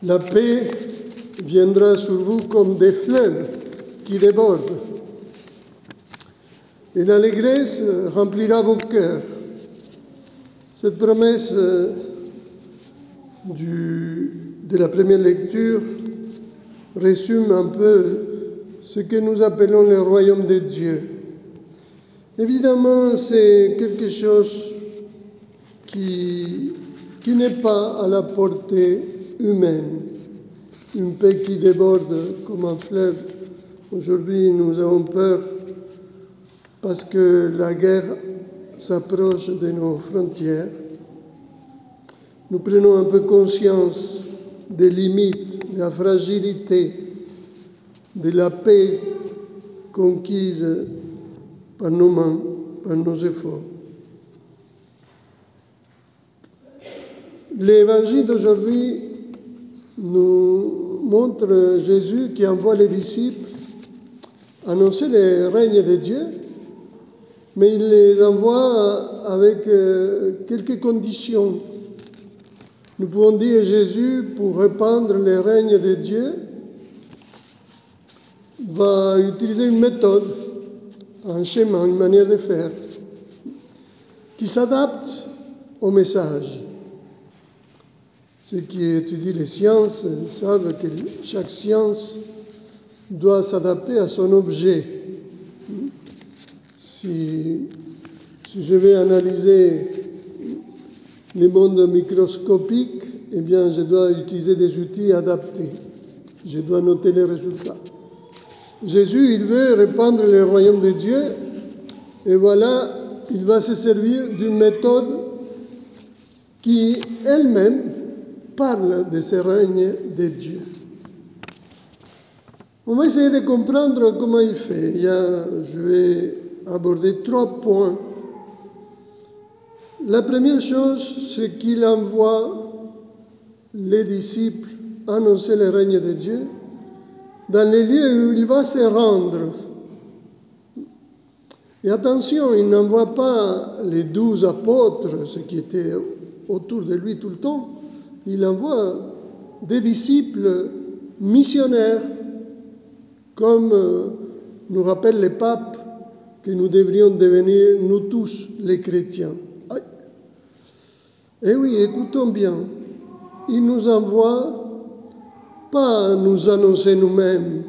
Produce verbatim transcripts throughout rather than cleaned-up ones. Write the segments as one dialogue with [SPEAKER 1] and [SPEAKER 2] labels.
[SPEAKER 1] La paix viendra sur vous comme des fleuves qui débordent, et l'allégresse remplira vos cœurs. Cette promesse du, de la première lecture résume un peu ce que nous appelons le royaume de Dieu. Évidemment, c'est quelque chose qui, qui n'est pas à la portée humaine. Une paix qui déborde comme un fleuve. Aujourd'hui, nous avons peur parce que la guerre s'approche de nos frontières. Nous prenons un peu conscience des limites, de la fragilité, de la paix conquise par nos mains, par nos efforts. L'évangile d'aujourd'hui nous montre Jésus qui envoie les disciples annoncer le règne de Dieu, mais il les envoie avec quelques conditions. Nous pouvons dire Jésus, pour répandre le règne de Dieu, va utiliser une méthode, un schéma, une manière de faire, qui s'adapte au message. Ceux qui étudient les sciences savent que chaque science doit s'adapter à son objet. Si, si je vais analyser le monde microscopique, eh bien, je dois utiliser des outils adaptés. Je dois noter les résultats. Jésus, il veut répandre le royaume de Dieu, et voilà, il va se servir d'une méthode qui elle-même parle de ce règne de Dieu. On va essayer de comprendre comment il fait. Il y a, je vais aborder trois points. La première chose, c'est qu'il envoie les disciples annoncer le règne de Dieu dans les lieux où il va se rendre. Et attention, il n'envoie pas les douze apôtres, ceux qui étaient autour de lui tout le temps. Il envoie des disciples missionnaires, comme nous rappelle le pape que nous devrions devenir, nous tous, les chrétiens. Eh oui, écoutons bien. Il nous envoie pas à nous annoncer nous-mêmes.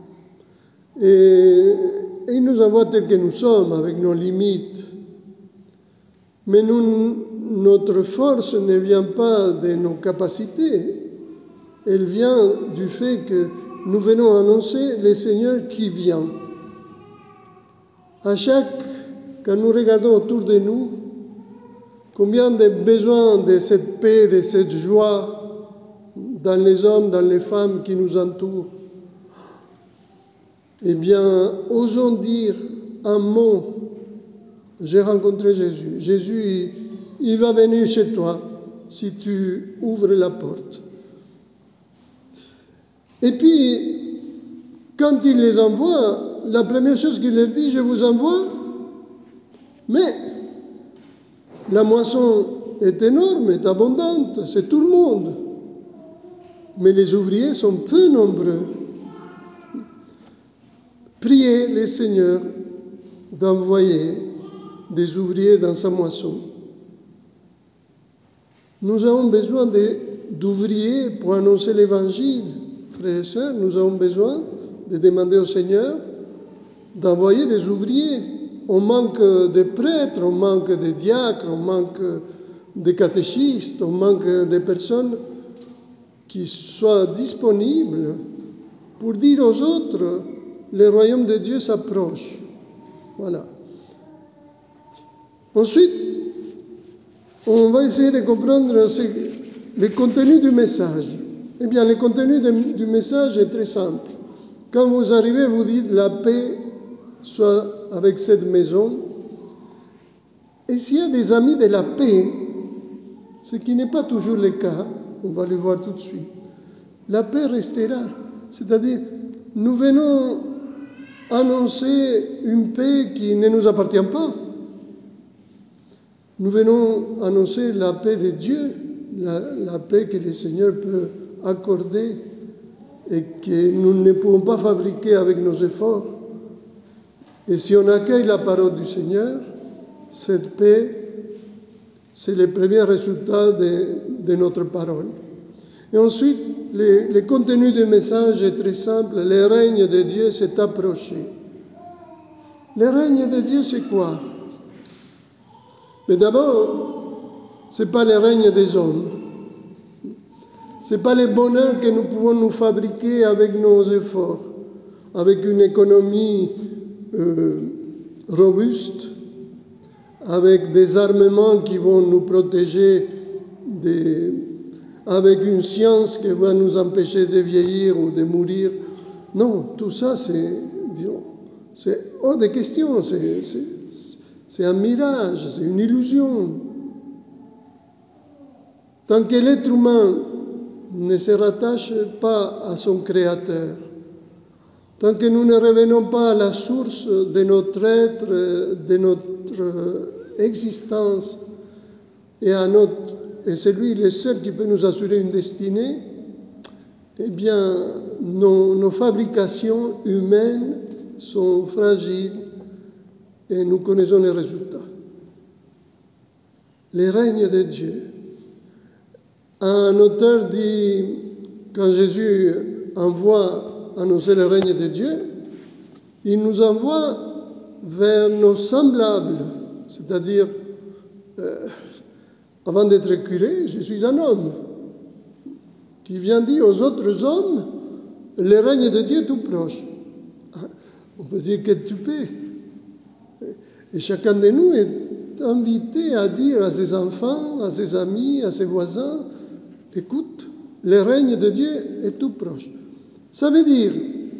[SPEAKER 1] Et, et il nous envoie tels que nous sommes, avec nos limites. Mais nous, notre force ne vient pas de nos capacités. Elle vient du fait que nous venons annoncer le Seigneur qui vient. À chaque, quand nous regardons autour de nous, combien de besoins de cette paix, de cette joie dans les hommes, dans les femmes qui nous entourent. Eh bien, osons dire un mot. J'ai rencontré Jésus. Jésus, il, il va venir chez toi si tu ouvres la porte. Et puis, quand il les envoie, la première chose qu'il leur dit, je vous envoie, mais la moisson est énorme, est abondante, c'est tout le monde. Mais les ouvriers sont peu nombreux. Priez le Seigneur d'envoyer des ouvriers dans sa moisson. Nous avons besoin de, d'ouvriers pour annoncer l'Évangile. Frères et sœurs, nous avons besoin de demander au Seigneur d'envoyer des ouvriers. On manque de prêtres, on manque de diacres, on manque de catéchistes, on manque de personnes qui soient disponibles pour dire aux autres, le royaume de Dieu s'approche. Voilà. Ensuite, on va essayer de comprendre le contenu du message. Eh bien, le contenu de, du message est très simple. Quand vous arrivez, vous dites la paix soit avec cette maison. Et s'il y a des amis de la paix, ce qui n'est pas toujours le cas, on va le voir tout de suite, la paix restera. C'est-à-dire, nous venons annoncer une paix qui ne nous appartient pas. Nous venons annoncer la paix de Dieu, la, la paix que le Seigneur peut accordée et que nous ne pouvons pas fabriquer avec nos efforts. Et si on accueille la parole du Seigneur, cette paix, c'est le premier résultat de, de notre parole. Et ensuite, le, le contenu du message est très simple. Le règne de Dieu s'est approché. Le règne de Dieu, c'est quoi? Mais d'abord, ce n'est pas le règne des hommes. Ce n'est pas le bonheur que nous pouvons nous fabriquer avec nos efforts, avec une économie euh, robuste, avec des armements qui vont nous protéger, des, avec une science qui va nous empêcher de vieillir ou de mourir. Non, tout ça, c'est, disons, c'est hors de question, c'est, c'est, c'est un mirage, c'est une illusion. Tant que l'être humain ne se rattache pas à son Créateur, tant que nous ne revenons pas à la source de notre être, de notre existence, et, à notre, et c'est lui le seul qui peut nous assurer une destinée, eh bien, nos, nos fabrications humaines sont fragiles et nous connaissons les résultats. Le règne de Dieu. Un auteur dit, quand Jésus envoie annoncer le règne de Dieu, il nous envoie vers nos semblables, c'est-à-dire, euh, avant d'être curé, je suis un homme qui vient dire aux autres hommes, le règne de Dieu est tout proche. On peut dire que tu peux. Et chacun de nous est invité à dire à ses enfants, à ses amis, à ses voisins, écoute, le règne de Dieu est tout proche. Ça veut dire,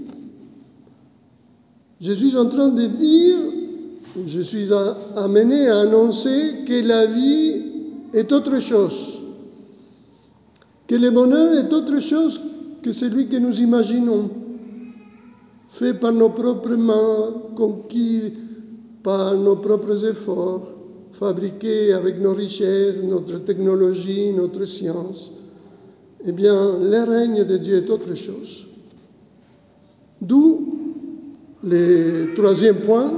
[SPEAKER 1] je suis en train de dire, je suis amené à annoncer que la vie est autre chose, que le bonheur est autre chose que celui que nous imaginons, fait par nos propres mains, conquis par nos propres efforts, fabriqué avec nos richesses, notre technologie, notre science. Eh bien, le règne de Dieu est autre chose. D'où le troisième point,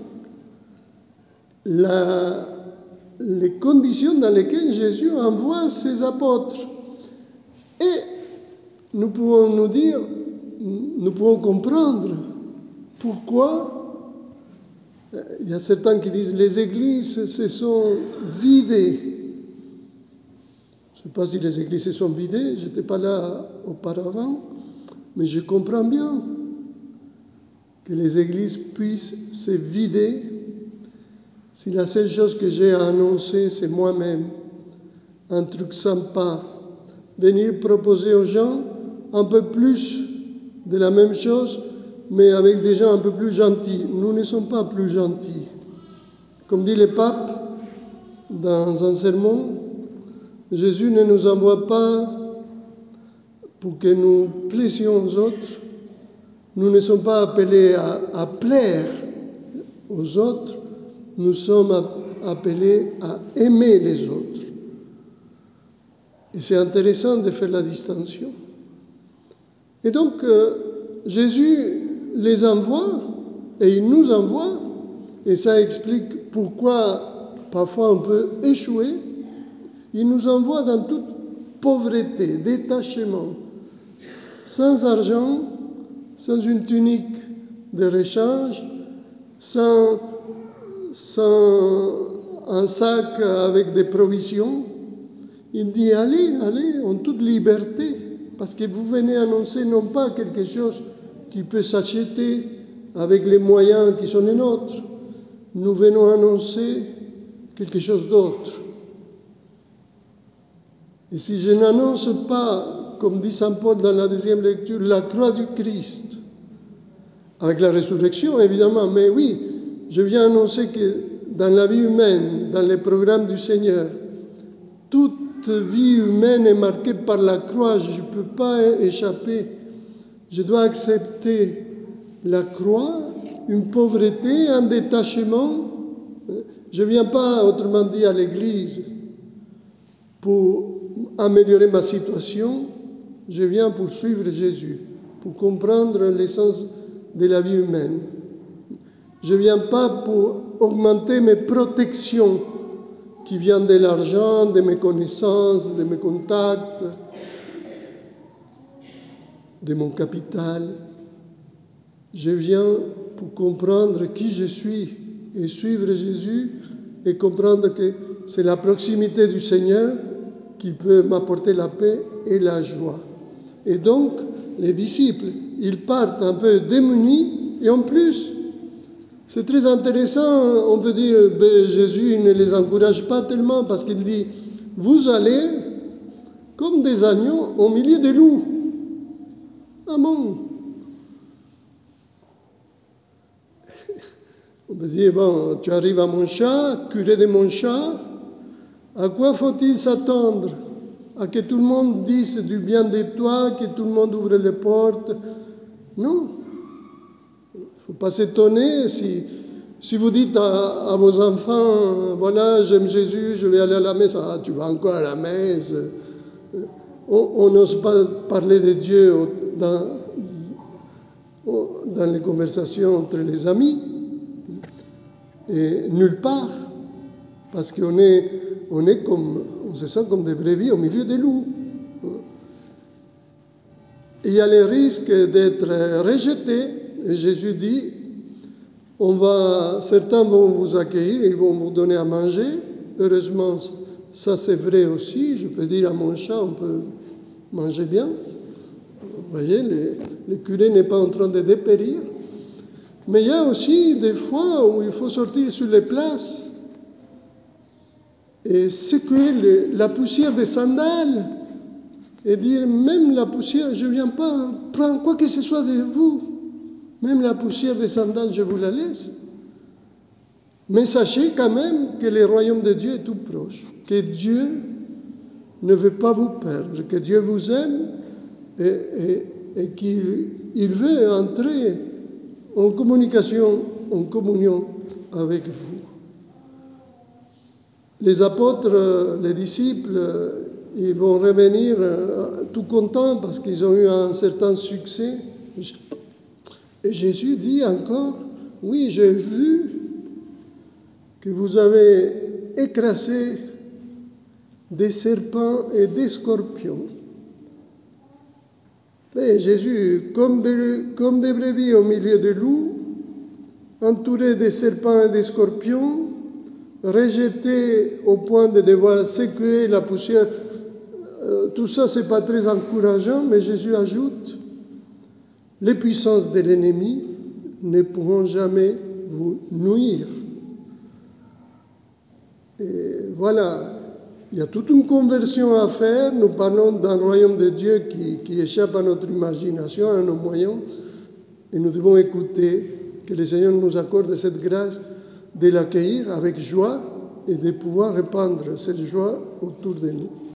[SPEAKER 1] la, les conditions dans lesquelles Jésus envoie ses apôtres. Et nous pouvons nous dire, nous pouvons comprendre pourquoi il y a certains qui disent les églises se sont vidées. Je ne sais pas si les églises se sont vidées, je n'étais pas là auparavant, mais je comprends bien que les églises puissent se vider si la seule chose que j'ai à annoncer, c'est moi-même, un truc sympa, venir proposer aux gens un peu plus de la même chose, mais avec des gens un peu plus gentils. Nous ne sommes pas plus gentils. Comme dit le pape dans un sermon, Jésus ne nous envoie pas pour que nous plaissions aux autres. Nous ne sommes pas appelés à, à plaire aux autres, nous sommes appelés à aimer les autres. Et c'est intéressant de faire la distinction. Et donc, euh, Jésus les envoie, et il nous envoie, et ça explique pourquoi parfois on peut échouer. Il nous envoie dans toute pauvreté, détachement, sans argent, sans une tunique de rechange, sans, sans un sac avec des provisions. Il dit, allez, allez, en toute liberté, parce que vous venez annoncer non pas quelque chose qui peut s'acheter avec les moyens qui sont les nôtres. Nous venons annoncer quelque chose d'autre. Et si je n'annonce pas, comme dit saint Paul dans la deuxième lecture, la croix du Christ, avec la résurrection évidemment, mais oui, je viens annoncer que dans la vie humaine, dans le programme du Seigneur, toute vie humaine est marquée par la croix, je ne peux pas échapper. Je dois accepter la croix, une pauvreté, un détachement. Je ne viens pas, autrement dit, à l'église pour améliorer ma situation, je viens pour suivre Jésus, pour comprendre l'essence de la vie humaine. Je ne viens pas pour augmenter mes protections qui viennent de l'argent, de mes connaissances, de mes contacts, de mon capital. Je viens pour comprendre qui je suis et suivre Jésus et comprendre que c'est la proximité du Seigneur qui peut m'apporter la paix et la joie. Et donc, les disciples, ils partent un peu démunis et en plus, c'est très intéressant, on peut dire, ben, Jésus ne les encourage pas tellement parce qu'il dit, vous allez comme des agneaux au milieu des loups. Ah bon? On peut dire, bon, tu arrives à mon chat, curé de mon chat, à quoi faut-il s'attendre? À que tout le monde dise du bien de toi, que tout le monde ouvre les portes? Non. Il ne faut pas s'étonner si, si vous dites à, à vos enfants, voilà, j'aime Jésus, je vais aller à la messe. Ah, tu vas encore à la messe. On n'ose pas parler de Dieu dans, dans les conversations entre les amis. Et nulle part. Parce qu'on est, on est comme, on se sent comme des brebis au milieu des loups. Et il y a le risque d'être rejeté. Et Jésus dit, on va, certains vont vous accueillir, ils vont vous donner à manger. Heureusement, ça c'est vrai aussi. Je peux dire à mon chat, on peut manger bien. Vous voyez, le, le curé n'est pas en train de dépérir. Mais il y a aussi des fois où il faut sortir sur les places et secouer le, la poussière des sandales et dire, même la poussière, je ne viens pas prendre quoi que ce soit de vous, même la poussière des sandales, je vous la laisse. Mais sachez quand même que le royaume de Dieu est tout proche, que Dieu ne veut pas vous perdre, que Dieu vous aime et, et, et qu'il il veut entrer en communication, en communion avec vous. Les apôtres, les disciples, ils vont revenir tout contents parce qu'ils ont eu un certain succès. Et Jésus dit encore, oui, j'ai vu que vous avez écrasé des serpents et des scorpions. Et Jésus, comme des, comme des brebis au milieu des loups, entouré des serpents et des scorpions, rejeté au point de devoir secouer la poussière, euh, tout ça, c'est pas très encourageant, mais Jésus ajoute, les puissances de l'ennemi ne pourront jamais vous nuire. Et voilà, il y a toute une conversion à faire. Nous parlons d'un royaume de Dieu qui, qui échappe à notre imagination, à nos moyens, et nous devons écouter que le Seigneur nous accorde cette grâce de l'accueillir avec joie et de pouvoir répandre cette joie autour de nous.